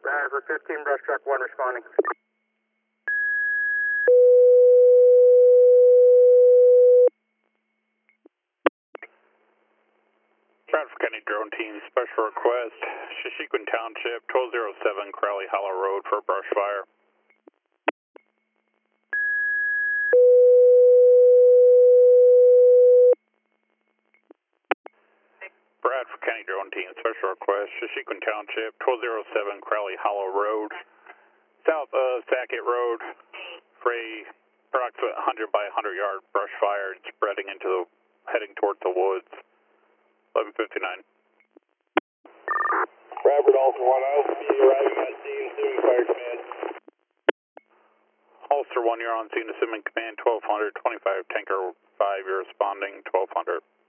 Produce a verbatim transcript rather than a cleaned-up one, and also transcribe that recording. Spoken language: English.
Driver fifteen, brush truck one responding. Bradford County Drone Team, special request, Shishikwan Township, twelve oh seven Crowley Hollow Road for a brush fire. Bradford County Drone Team, special request, Shishikwan Township, twelve oh seven Crowley Hollow Road, south of Sackett Road, for a approximate one hundred by one hundred yard brush fire spreading into the, heading towards the woods. eleven fifty-nine. Bradford Ulster one, I'll be arriving on scene, assuming fire command. Ulster one, you're on scene, assuming command twelve hundred, twenty-five Tanker five, you're responding twelve hundred.